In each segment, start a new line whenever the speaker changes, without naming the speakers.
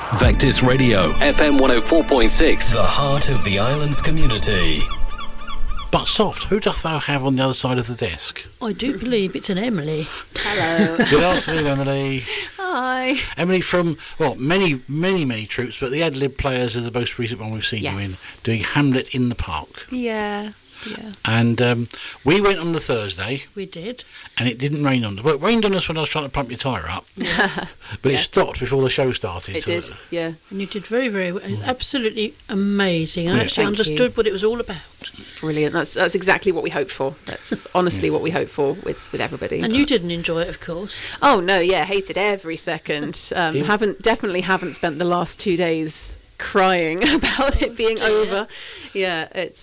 Vectis Radio, FM 104.6, the heart of the island's community.
But Soft, who doth thou have on the other side of the desk?
I do believe it's an Emily.
Hello.
Good afternoon, Emily.
Hi.
Emily from, well, many troops, but the ad-lib players are the most recent one we've seen you in, doing Hamlet in the Park.
Yeah.
And we went on the Thursday.
We did.
And it didn't rain on us. Well, it rained on us when I was trying to pump your tyre up.
Yeah.
But it stopped before the show started.
It did, yeah.
And you did very, very well. Absolutely amazing. I
Yeah.
actually understood what it was all about.
Brilliant. That's exactly what we hoped for. That's honestly what we hoped for with everybody.
And you didn't enjoy it, of course.
Oh, no, yeah. Hated every second. Definitely haven't spent the last 2 days crying about it being over. Yeah,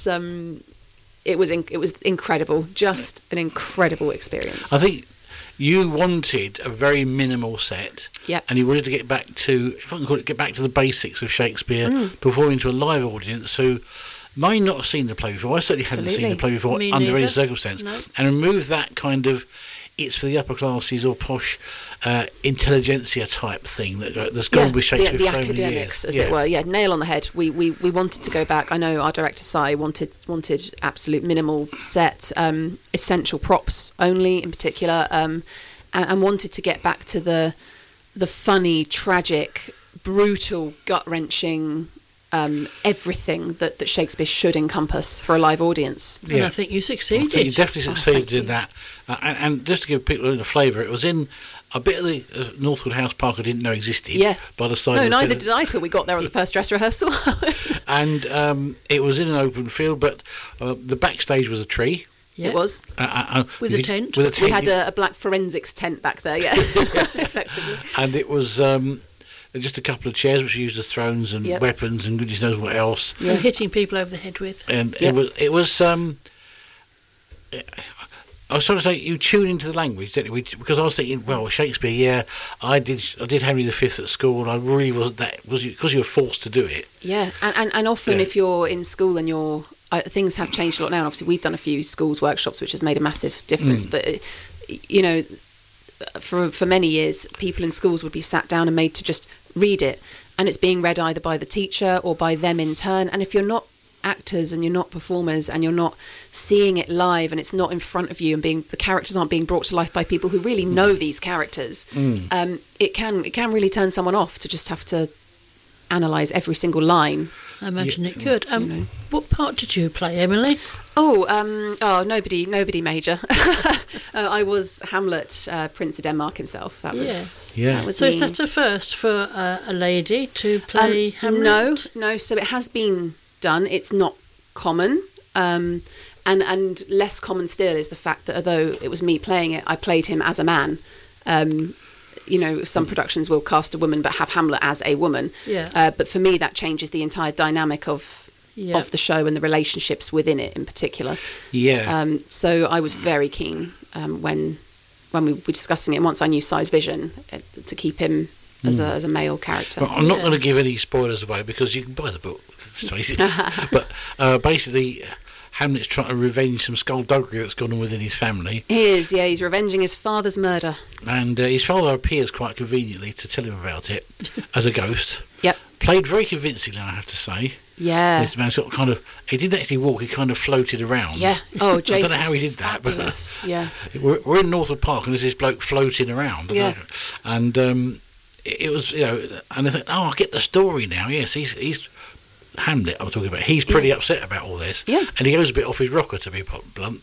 it was incredible, just an incredible experience.
I think you wanted a very minimal set, and you wanted to get back to, if I can call it, get back to the basics of Shakespeare, performing to a live audience who may not have seen the play before. I certainly hadn't seen the play before under any circumstance, and remove that kind of it's for the upper classes or posh intelligentsia type thing that's gone with Shakespeare
the
for so many
academics,
years.
as it were. Yeah, nail on the head. We wanted to go back. I know our director Si wanted absolute minimal set, essential props only in particular, and wanted to get back to the funny, tragic, brutal, gut wrenching. Everything that Shakespeare should encompass for a live audience.
And I think you succeeded.
I think you definitely succeeded in that. And just to give people a flavour, it was in a bit of the Northwood House Park I didn't know existed.
Yeah.
By the side
no,
of
neither did I till we got there on the first dress rehearsal.
And it was in an open field, but the backstage was a tree.
Yeah.
It was.
With a tent.
We had a black forensics tent back there, effectively.
And it was just a couple of chairs which were used as thrones and weapons and goodness knows what else.
Yeah. And hitting people over the head with.
And it was I was trying to say, you tune into the language, didn't you? Because I was thinking, well, Shakespeare, I did Henry V at school, and I really wasn't because you were forced to do it. Yeah,
and often if you're in school and you're things have changed a lot now. And obviously, we've done a few schools workshops, which has made a massive difference. But you know, for many years, people in schools would be sat down and made to just read it, and it's being read either by the teacher or by them in turn. And if you're not actors and you're not performers and you're not seeing it live and it's not in front of you and the characters aren't being brought to life by people who really know these characters, it can really turn someone off to just have to analyse every single line.
I imagine it could. What part did you play, Emily?
Nobody major. I was Hamlet, Prince of Denmark himself. That was
So is that a first for a lady to play Hamlet?
No. So it has been done. It's not common, and less common still is the fact that although it was me playing it, I played him as a man. Some productions will cast a woman but have Hamlet as a woman. But for me, that changes the entire dynamic of the show and the relationships within it in particular. So I was very keen when we were discussing it, and once I knew Si's vision, to keep him as a male character.
Well, I'm not going to give any spoilers away because you can buy the book. But basically, Hamlet's trying to revenge some skullduggery that's gone on within his family.
He is, he's revenging his father's murder.
And his father appears quite conveniently to tell him about it as a ghost.
Yep.
Played very convincingly, I have to say.
Yeah.
This man sort of kind of, he didn't actually walk, he kind of floated around.
Yeah. Oh, Jason.
I don't know how he did that,
fabulous.
But we're in Northwood Park and there's this bloke floating around.
Yeah.
And it was, and I think, I get the story now. Yes, he's Hamlet I'm talking about. He's pretty upset about all this.
Yeah.
And he goes a bit off his rocker, to be blunt.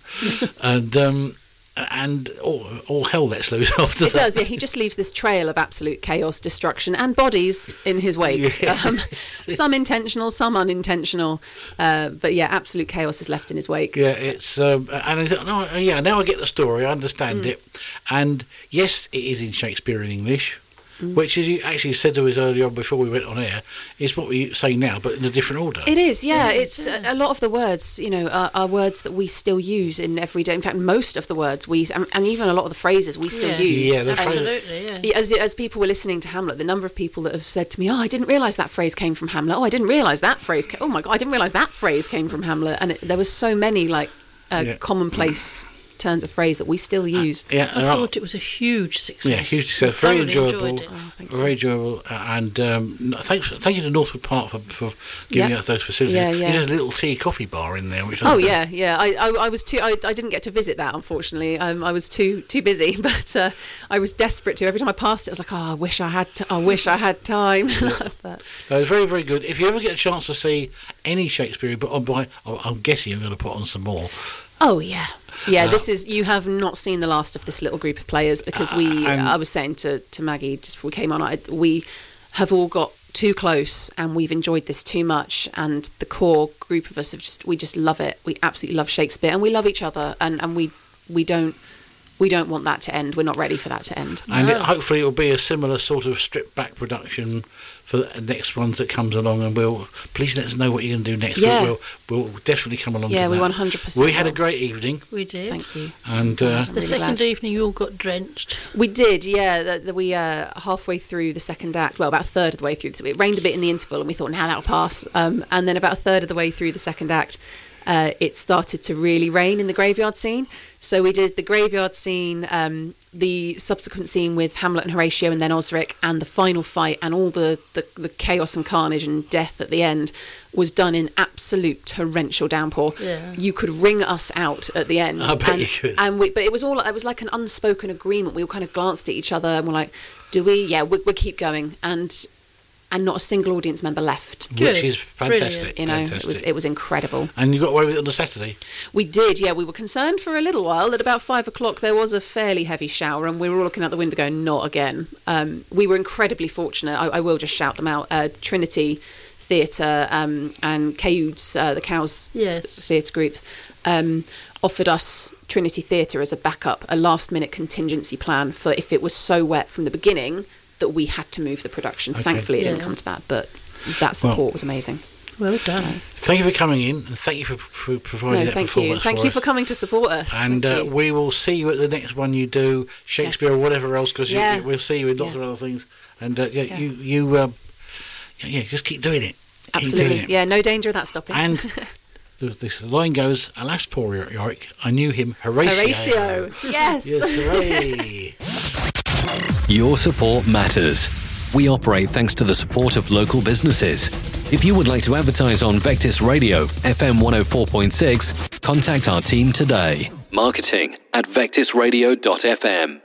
And all hell lets loose after that.
It does, yeah. He just leaves this trail of absolute chaos, destruction, and bodies in his wake. Some intentional, some unintentional. But yeah, absolute chaos is left in his wake.
Yeah, it's and I thought, now I get the story. I understand it. And yes, it is in Shakespearean English. Which, as you actually said to us earlier on before we went on air, is what we say now, but in a different order.
It is, yeah. It's a lot of the words, are words that we still use in everyday. In fact, most of the words and even a lot of the phrases we still use.
Yeah,
absolutely. Yeah.
As people were listening to Hamlet, the number of people that have said to me, "Oh, I didn't realise that phrase came from Hamlet. Oh, I didn't realise that phrase. Oh my God, I didn't realise that phrase came from Hamlet." And there was so many commonplace turns a phrase that we still use.
I thought it was a huge success.
Yeah, huge success. Very enjoyable.
Very
enjoyable. And thank you to Northwood Park for giving us those facilities. There's a little tea coffee bar in there. Which
I was too. I didn't get to visit that, unfortunately. I was too busy, but I was desperate to. Every time I passed it, I was like, I wish I had time. But
it was very, very good. If you ever get a chance to see any Shakespeare, but I'm guessing you're going to put on some more.
Oh yeah. Yeah, this is. You have not seen the last of this little group of players, because I was saying to Maggie just before we came on, we have all got too close and we've enjoyed this too much, and the core group of us we just love it. We absolutely love Shakespeare and we love each other, and we don't want that to end. We're not ready for that to end.
And hopefully it will be a similar sort of stripped back production for the next ones that comes along, and please let us know what you're going to do next week. We'll definitely come along to that.
Yeah, we 100%.
We had a great evening.
We did.
Thank you.
And
the second evening you all got drenched.
We did, yeah. We halfway through the second act, well, about a third of the way through, it rained a bit in the interval and we thought, now that'll pass. And then about a third of the way through the second act, it started to really rain in the graveyard scene. So we did the graveyard scene, the subsequent scene with Hamlet and Horatio and then Osric, and the final fight and all the chaos and carnage and death at the end was done in absolute torrential downpour.
Yeah.
You could wring us out at the end.
I bet you could.
But it was like an unspoken agreement. We all kind of glanced at each other and were like, do we? Yeah, we'll keep going. And not a single audience member left.
Good.
Which is fantastic.
Fantastic. It was incredible.
And you got away with it on the Saturday?
We did, yeah. We were concerned for a little while. At about 5 o'clock, there was a fairly heavy shower, and we were all looking out the window going, not again. We were incredibly fortunate. I will just shout them out. Trinity Theatre and Cayudes, the Cows Theatre Group, offered us Trinity Theatre as a backup, a last-minute contingency plan for if it was so wet from the beginning that we had to move the production. Okay. Thankfully, it didn't come to that, but that support was amazing.
Well done.
So. Thank you for coming in, and thank you for providing that performance.
Thank you for coming to support us.
And we will see you at the next one you do, Shakespeare or whatever else, because we'll see you in lots of other things. And you just keep doing it.
Absolutely.
Keep doing it.
Yeah, no danger of that stopping.
And the line goes, alas, poor Yorick, I knew him, Horatio.
Yes.
Yes, hooray.
Your support matters. We operate thanks to the support of local businesses. If you would like to advertise on Vectis Radio, FM 104.6, contact our team today. Marketing@vectisradio.fm.